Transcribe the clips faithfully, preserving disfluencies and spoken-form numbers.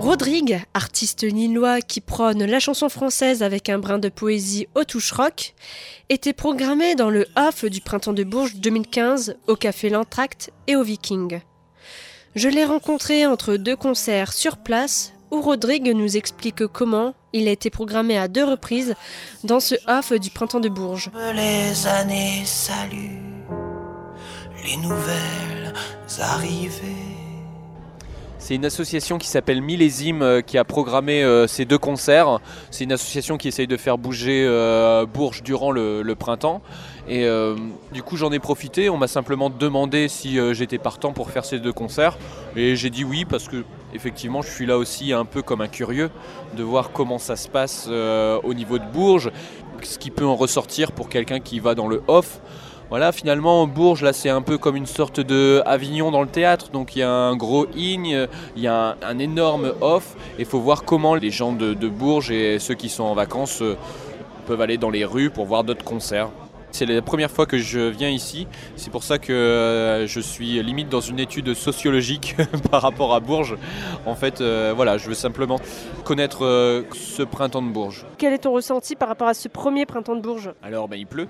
Rodrigue, artiste lillois qui prône la chanson française avec un brin de poésie aux touches rock, était programmé dans le off du Printemps de Bourges deux mille quinze au Café L'Entracte et au Viking. Je l'ai rencontré entre deux concerts sur place où Rodrigue nous explique comment il a été programmé à deux reprises dans ce off du Printemps de Bourges. Les années saluent les nouvelles arrivées. C'est une association qui s'appelle Millésime euh, qui a programmé euh, ces deux concerts. C'est une association qui essaye de faire bouger euh, Bourges durant le, le printemps. Et euh, du coup j'en ai profité, on m'a simplement demandé si euh, j'étais partant pour faire ces deux concerts. Et j'ai dit oui parce que effectivement je suis là aussi un peu comme un curieux de voir comment ça se passe euh, au niveau de Bourges, ce qui peut en ressortir pour quelqu'un qui va dans le off. Voilà, finalement, Bourges, là, c'est un peu comme une sorte de Avignon dans le théâtre. Donc, il y a un gros in, il y a un, un énorme off. Et il faut voir comment les gens de, de Bourges et ceux qui sont en vacances euh, peuvent aller dans les rues pour voir d'autres concerts. C'est la première fois que je viens ici, c'est pour ça que euh, je suis limite dans une étude sociologique par rapport à Bourges. En fait, euh, voilà, je veux simplement connaître euh, ce printemps de Bourges. Quel est ton ressenti par rapport à ce premier printemps de Bourges ? Alors, ben, il pleut.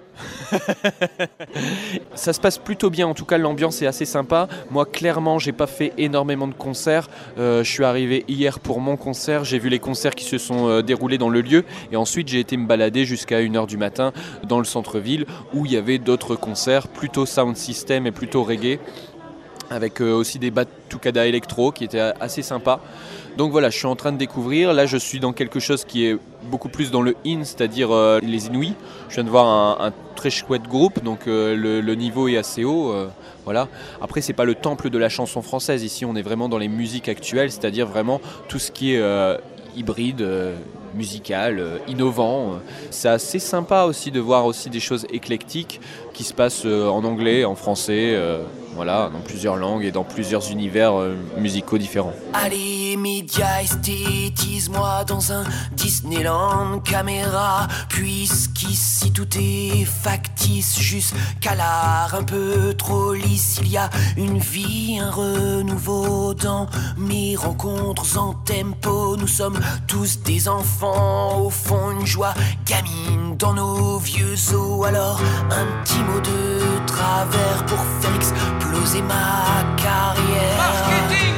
Ça se passe plutôt bien, en tout cas l'ambiance est assez sympa. Moi, clairement, j'ai pas fait énormément de concerts. Euh, je suis arrivé hier pour mon concert, j'ai vu les concerts qui se sont euh, déroulés dans le lieu. Et ensuite, j'ai été me balader jusqu'à une heure du matin dans le centre-ville, où il y avait d'autres concerts, plutôt sound system et plutôt reggae, avec euh, aussi des batucada électro qui étaient assez sympas. Donc voilà, je suis en train de découvrir. Là, je suis dans quelque chose qui est beaucoup plus dans le in, c'est-à-dire euh, les Inouïs. Je viens de voir un, un très chouette groupe, donc euh, le, le niveau est assez haut. Euh, voilà. Après, c'est pas le temple de la chanson française. Ici, on est vraiment dans les musiques actuelles, c'est-à-dire vraiment tout ce qui est euh, hybride, euh, musical, euh, innovant. C'est assez sympa aussi de voir aussi des choses éclectiques qui se passent euh, en anglais, en français, euh, voilà, dans plusieurs langues et dans plusieurs univers euh, musicaux différents. Allez, médias, esthétise-moi dans un Disneyland caméra, puisqu'ici tout est factice, jusqu'à l'art un peu trop lisse. Il y a une vie, un renouveau dans mes rencontres en tempo. Nous sommes tous des enfants, au fond une joie gamine dans nos vieux os. Alors un petit mot de travers pour faire exploser ma carrière. Marketing,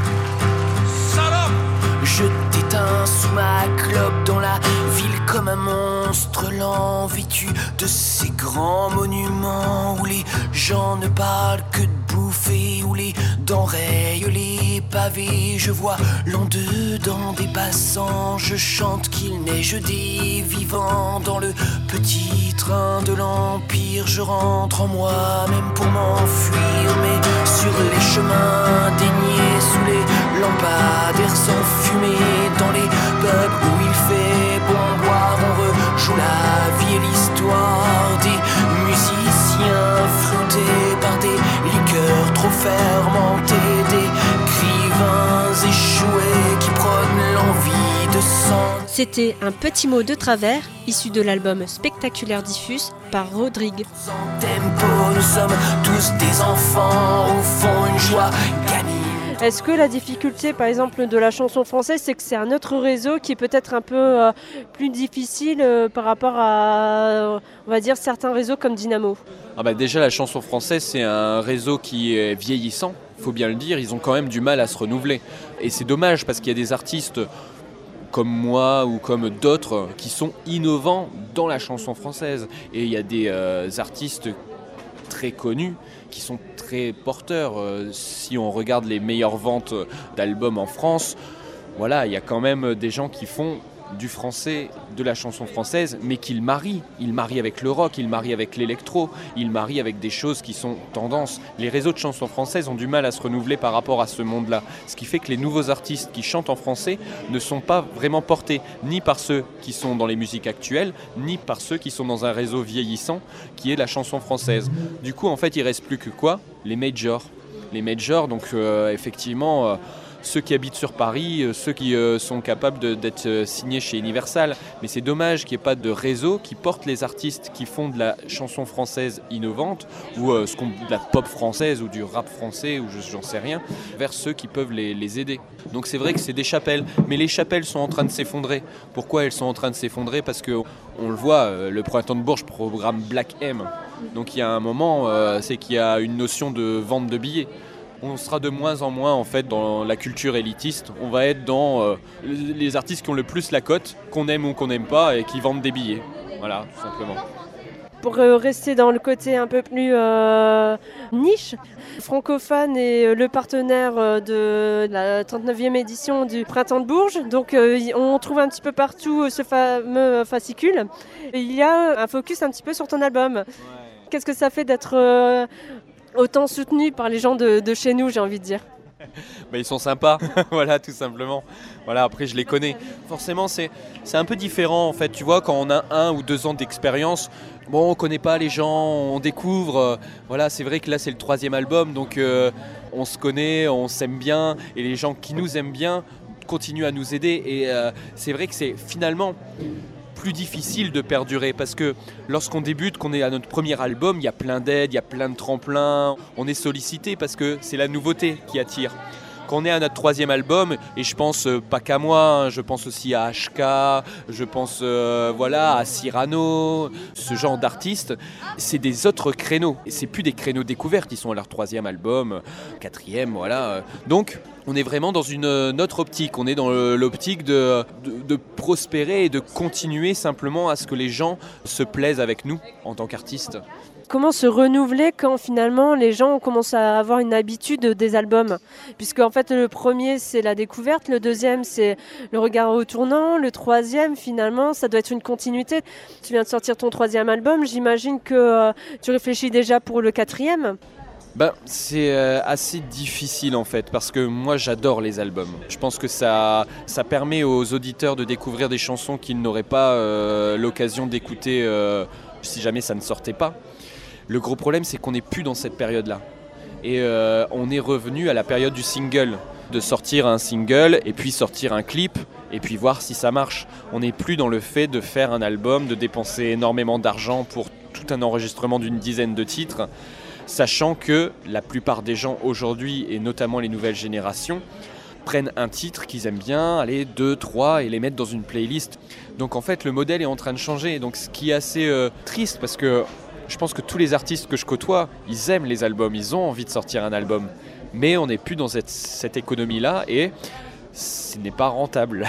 salope. Je t'éteins sous ma clope dans la ville comme un monstre lent, vêtu de ces grands monuments où les gens ne parlent que de bouffer, où les dents rayent les pavés. Je vois l'onde dans des passants, je chante qu'il neige des vivants. Dans le petit train de l'Empire, je rentre en moi-même pour m'enfuir, mais sur les chemins déniés, sous les lampadaires sans fumée, dans les pubs où il fait bon boire, on rejoue la vie et l'histoire des musiciens floutés par des liqueurs trop fermentées, d'écrivains échoués qui prônent l'envie de sang. C'était un petit mot de travers, issu de l'album Spectaculaire Diffus par Rodrigue. Sans tempo, nous sommes tous des enfants, au fond une joie gamine. Est-ce que la difficulté, par exemple, de la chanson française, c'est que c'est un autre réseau qui est peut-être un peu euh, plus difficile euh, par rapport à, euh, on va dire, certains réseaux comme Dynamo ? Ah bah déjà, la chanson française, c'est un réseau qui est vieillissant, il faut bien le dire. Ils ont quand même du mal à se renouveler. Et c'est dommage parce qu'il y a des artistes comme moi ou comme d'autres qui sont innovants dans la chanson française. Et il y a des euh, artistes très connus qui sont très porteurs. Euh, si on regarde les meilleures ventes d'albums en France, voilà, il y a quand même des gens qui font du français, de la chanson française, mais qu'ils marient. Ils marient avec le rock, ils marient avec l'électro, ils marient avec des choses qui sont tendances. Les réseaux de chansons françaises ont du mal à se renouveler par rapport à ce monde-là. Ce qui fait que les nouveaux artistes qui chantent en français ne sont pas vraiment portés ni par ceux qui sont dans les musiques actuelles, ni par ceux qui sont dans un réseau vieillissant qui est la chanson française. Du coup, en fait, il ne reste plus que quoi ? Les majors. Les majors, donc euh, effectivement... Euh, ceux qui habitent sur Paris, euh, ceux qui euh, sont capables de, d'être euh, signés chez Universal. Mais c'est dommage qu'il n'y ait pas de réseau qui porte les artistes qui font de la chanson française innovante ou euh, ce qu'on, de la pop française ou du rap français ou je, j'en sais rien, vers ceux qui peuvent les, les aider. Donc c'est vrai que c'est des chapelles, mais les chapelles sont en train de s'effondrer. Pourquoi elles sont en train de s'effondrer ? Parce qu'on le voit, euh, le Printemps de Bourges programme Black M. Donc il y a un moment, euh, c'est qu'il y a une notion de vente de billets. On sera de moins en moins en fait dans la culture élitiste. On va être dans euh, les artistes qui ont le plus la cote, qu'on aime ou qu'on n'aime pas, et qui vendent des billets. Voilà, tout simplement. Pour euh, rester dans le côté un peu plus euh, niche, Francophone est le partenaire euh, de la trente-neuvième édition du Printemps de Bourges. Donc euh, on trouve un petit peu partout ce fameux fascicule. Et il y a un focus un petit peu sur ton album. Ouais. Qu'est-ce que ça fait d'être euh, autant soutenu par les gens de, de chez nous, j'ai envie de dire ? Bah, ils sont sympas, voilà, tout simplement. Voilà, après, je les connais. Forcément, c'est, c'est un peu différent, en fait. Tu vois, quand on a un ou deux ans d'expérience, bon, on connaît pas les gens, on découvre. Euh, voilà, c'est vrai que là, c'est le troisième album, donc euh, on se connaît, on s'aime bien, et les gens qui nous aiment bien continuent à nous aider. Et euh, c'est vrai que c'est finalement plus difficile de perdurer parce que lorsqu'on débute, qu'on est à notre premier album, il y a plein d'aides, il y a plein de tremplins, on est sollicité parce que c'est la nouveauté qui attire. Quand on est à notre troisième album, et je pense euh, pas qu'à moi, hein, je pense aussi à H K, je pense euh, voilà, à Cyrano, ce genre d'artistes, c'est des autres créneaux. Et c'est plus des créneaux découvertes, ils sont à leur troisième album, quatrième, voilà. Donc on est vraiment dans une autre optique, on est dans l'optique de, de, de prospérer et de continuer simplement à ce que les gens se plaisent avec nous en tant qu'artistes. Comment se renouveler quand finalement les gens commencent à avoir une habitude des albums ? Puisque en fait le premier c'est la découverte, le deuxième c'est le regard au tournant, le troisième finalement ça doit être une continuité. Tu viens de sortir ton troisième album, j'imagine que euh, tu réfléchis déjà pour le quatrième ? Ben, c'est euh, assez difficile en fait parce que moi j'adore les albums. Je pense que ça, ça permet aux auditeurs de découvrir des chansons qu'ils n'auraient pas euh, l'occasion d'écouter euh, si jamais ça ne sortait pas. Le gros problème c'est qu'on n'est plus dans cette période-là. Et euh, on est revenu à la période du single, de sortir un single et puis sortir un clip et puis voir si ça marche. On n'est plus dans le fait de faire un album, de dépenser énormément d'argent pour tout un enregistrement d'une dizaine de titres. Sachant que la plupart des gens aujourd'hui, et notamment les nouvelles générations, prennent un titre qu'ils aiment bien, allez, deux, trois, et les mettent dans une playlist. Donc en fait, le modèle est en train de changer. Donc ce qui est assez euh, triste, parce que je pense que tous les artistes que je côtoie, ils aiment les albums, ils ont envie de sortir un album. Mais on n'est plus dans cette, cette économie-là, et ce n'est pas rentable.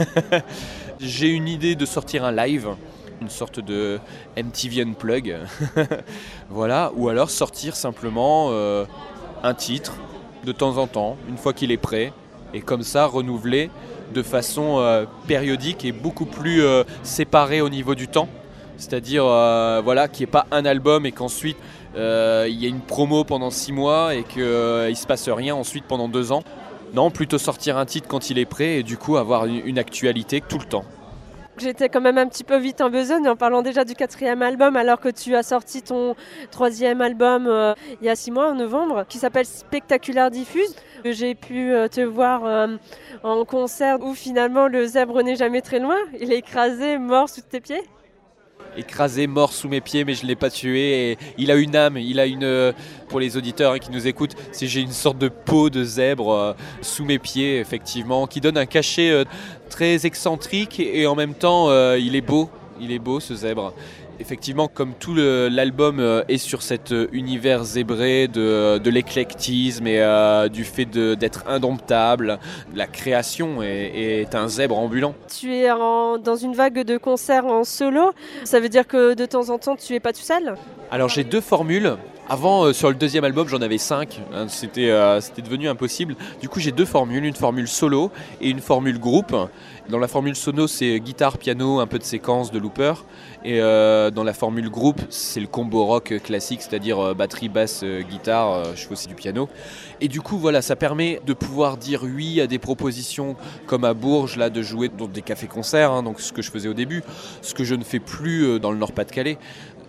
J'ai une idée de sortir un live, une sorte de M T V Unplug, voilà, ou alors sortir simplement euh, un titre de temps en temps, une fois qu'il est prêt, et comme ça renouveler de façon euh, périodique et beaucoup plus euh, séparée au niveau du temps, c'est-à-dire euh, voilà, qu'il n'y ait pas un album et qu'ensuite euh, il y ait une promo pendant six mois et qu'il euh, ne se passe rien ensuite pendant deux ans. Non, plutôt sortir un titre quand il est prêt et du coup avoir une, une actualité tout le temps. J'étais quand même un petit peu vite en besogne en parlant déjà du quatrième album alors que tu as sorti ton troisième album euh, il y a six mois en novembre qui s'appelle Spectaculaire Diffuse. J'ai pu euh, te voir euh, en concert où finalement le zèbre n'est jamais très loin, il est écrasé, mort sous tes pieds. Écrasé, mort sous mes pieds, mais je ne l'ai pas tué. Et il a une âme, il a une, pour les auditeurs qui nous écoutent, c'est, j'ai une sorte de peau de zèbre euh, sous mes pieds, effectivement, qui donne un cachet euh, très excentrique et en même temps, euh, il est beau, il est beau ce zèbre. Effectivement, comme tout le, l'album euh, est sur cet euh, univers zébré de, de l'éclectisme et euh, du fait de, d'être indomptable, la création est, est un zèbre ambulant. Tu es en, dans une vague de concerts en solo, ça veut dire que de temps en temps tu es pas tout seul ? Alors j'ai deux formules. Avant, euh, sur le deuxième album, j'en avais cinq. Hein, c'était, euh, c'était devenu impossible. Du coup, j'ai deux formules, une formule solo et une formule groupe. Dans la formule solo, c'est guitare, piano, un peu de séquence, de looper. Et euh, dans la formule groupe, c'est le combo rock classique, c'est-à-dire euh, batterie, basse, euh, guitare. Euh, je fais aussi du piano. Et du coup, voilà, ça permet de pouvoir dire oui à des propositions comme à Bourges, là, de jouer dans des cafés-concerts, hein, donc ce que je faisais au début, ce que je ne fais plus euh, dans le Nord-Pas-de-Calais.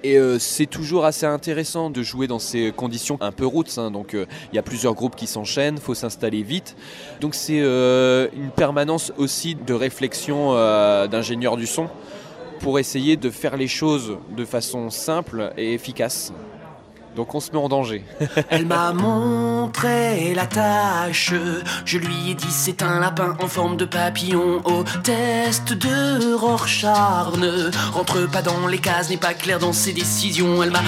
Et euh, c'est toujours assez intéressant de jouer dans ces conditions un peu roots, hein. Donc il euh, y a plusieurs groupes qui s'enchaînent, il faut s'installer vite. Donc c'est euh, une permanence aussi de réflexion euh, d'ingénieur du son pour essayer de faire les choses de façon simple et efficace. Donc on se met en danger. Elle m'a montré la tâche. Je lui ai dit c'est un lapin en forme de papillon. Au test de Rorschach, ne rentre pas dans les cases, n'est pas clair dans ses décisions. Elle m'a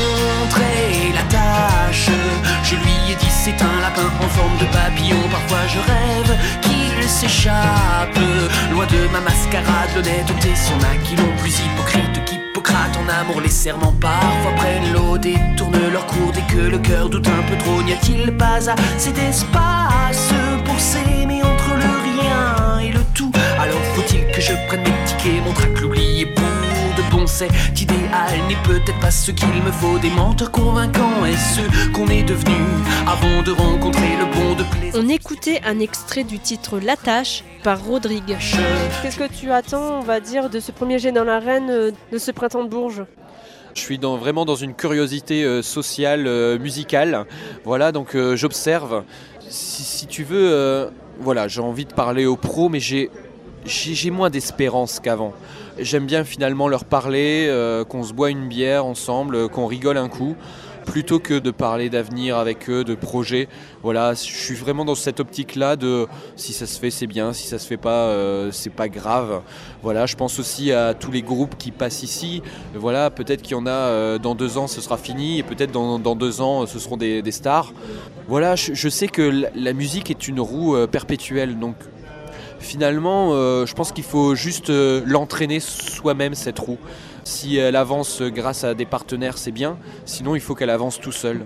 montré la tâche. Je lui ai dit c'est un lapin en forme de papillon. Parfois je rêve qu'il s'échappe loin de ma mascarade. L'honnêteté, son aquilon plus hypocrite qu'Hippocrate. En amour les serments parfois prennent l'eau, détournent leur cours dès que le cœur doute un peu trop. N'y a-t-il pas assez d'espace pour s'aimer entre le rien et le tout? Alors faut-il que je prenne mes tickets, mon trac, l'oublier pour de bon? Cet idéal n'est peut-être pas ce qu'il me faut. Des menteurs convaincants et ce qu'on est devenu avant de rencontrer le bon de plaisir. On écoutait un extrait du titre La Tâche par Rodrigue. Qu'est-ce que tu attends, on va dire, de ce premier jet dans l'arène de ce printemps de Bourges? Je suis dans, vraiment dans une curiosité euh, sociale, euh, musicale. Voilà, donc euh, j'observe. Si, si tu veux, euh, voilà, j'ai envie de parler aux pros, mais j'ai, j'ai, j'ai moins d'espérance qu'avant. J'aime bien finalement leur parler, euh, qu'on se boit une bière ensemble, euh, qu'on rigole un coup, plutôt que de parler d'avenir avec eux, de projets. Voilà, je suis vraiment dans cette optique-là de si ça se fait, c'est bien, si ça se fait pas, euh, c'est pas grave. Voilà, je pense aussi à tous les groupes qui passent ici. Voilà, peut-être qu'il y en a euh, dans deux ans, ce sera fini, et peut-être dans, dans deux ans, ce seront des, des stars. Voilà, je, je sais que la, la musique est une roue euh, perpétuelle, donc finalement, euh, je pense qu'il faut juste euh, l'entraîner soi-même, cette roue. Si elle avance grâce à des partenaires, c'est bien. Sinon, il faut qu'elle avance tout seul.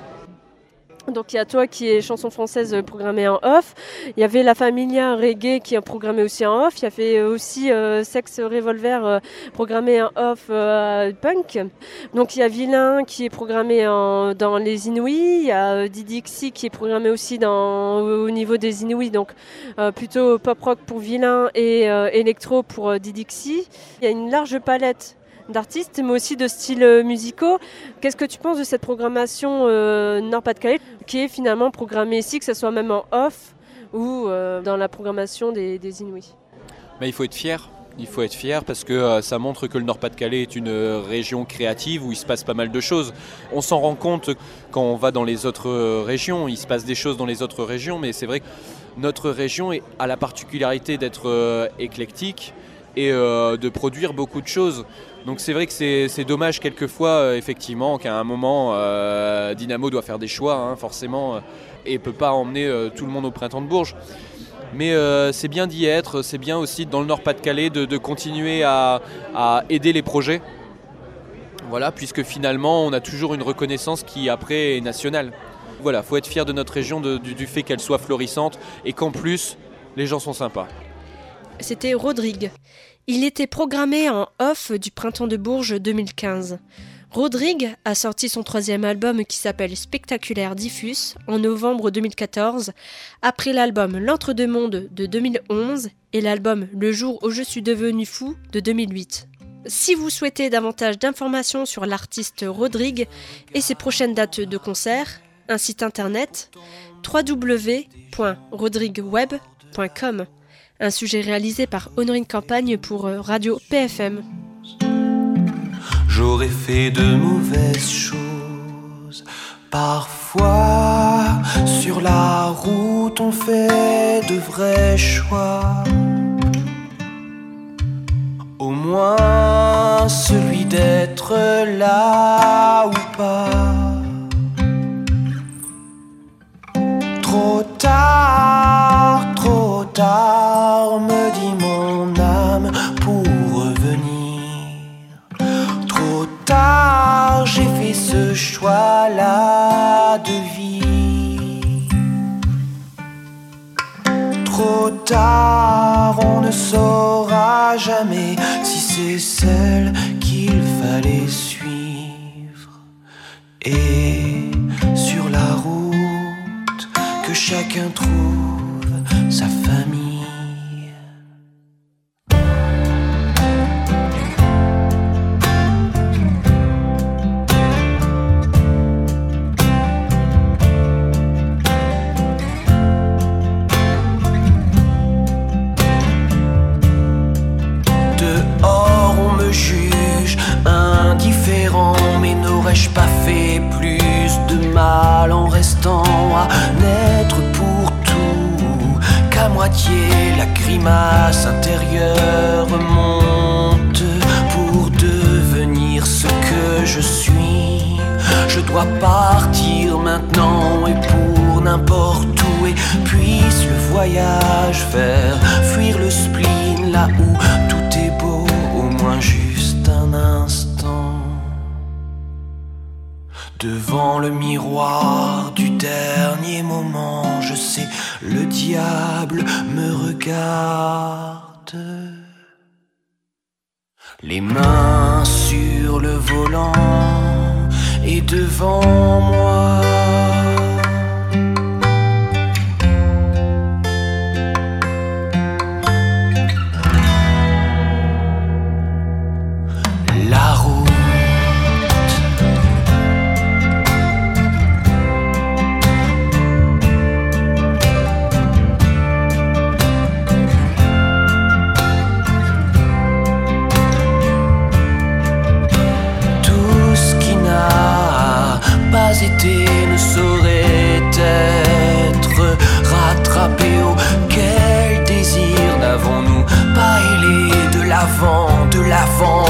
Donc il y a toi qui est chanson française programmée en off. Il y avait La Familia Reggae qui est programmée aussi en off. Il y avait aussi euh, Sex Revolver euh, programmé en off euh, punk. Donc il y a Vilain qui est programmé en, dans les Inouïs. Il y a euh, Didixi qui est programmé aussi dans, au niveau des Inouïs. Donc euh, plutôt pop rock pour Vilain et euh, électro pour euh, Didixi. Il y a une large palette d'artistes, mais aussi de styles musicaux. Qu'est-ce que tu penses de cette programmation euh, Nord-Pas-de-Calais, qui est finalement programmée ici, que ce soit même en off ou euh, dans la programmation des, des Inouïs? Mais il faut être fier. Il faut être fier parce que euh, ça montre que le Nord-Pas-de-Calais est une euh, région créative où il se passe pas mal de choses. On s'en rend compte quand on va dans les autres euh, régions. Il se passe des choses dans les autres régions, mais c'est vrai que notre région est, a la particularité d'être euh, éclectique et euh, de produire beaucoup de choses. Donc c'est vrai que c'est, c'est dommage quelquefois, euh, effectivement, qu'à un moment, euh, Dynamo doit faire des choix, hein, forcément, euh, et ne peut pas emmener euh, tout le monde au Printemps de Bourges. Mais euh, c'est bien d'y être, c'est bien aussi dans le Nord-Pas-de-Calais de, de continuer à, à aider les projets. Voilà, puisque finalement, on a toujours une reconnaissance qui, après, est nationale. Voilà, il faut être fier de notre région, de, du, du fait qu'elle soit florissante, et qu'en plus, les gens sont sympas. C'était Rodrigue. Il était programmé en off du Printemps de Bourges deux mille quinze. Rodrigue a sorti son troisième album qui s'appelle Spectaculaire Diffus en novembre deux mille quatorze, après l'album L'Entre-deux-mondes de deux mille onze et l'album Le jour où je suis devenu fou de deux mille huit. Si vous souhaitez davantage d'informations sur l'artiste Rodrigue et ses prochaines dates de concert, un site internet w w w point rodrigueweb point com. Un sujet réalisé par Honorine Campagne pour Radio P F M. J'aurais fait de mauvaises choses. Parfois, sur la route, on fait de vrais choix. Au moins celui d'être là ou pas. Trop tard, trop tard, me dit mon âme pour revenir. Trop tard, j'ai fait ce choix-là de vie. Trop tard, on ne saura jamais si c'est celle qu'il fallait suivre. Et sur la route, que chacun trouve sa famille. entier, la grimace intérieure monte pour devenir ce que je suis. Je dois partir maintenant et pour n'importe où, et puisse le voyage faire fuir le spleen là où tout est beau, au moins juste un instant. Devant le miroir du dernier moment, je sais, le diable me regarde. Les mains sur le volant et devant moi. La route. Pas été ne saurait être rattrapé. Oh, quel désir n'avons-nous pas ailé de l'avant, de l'avant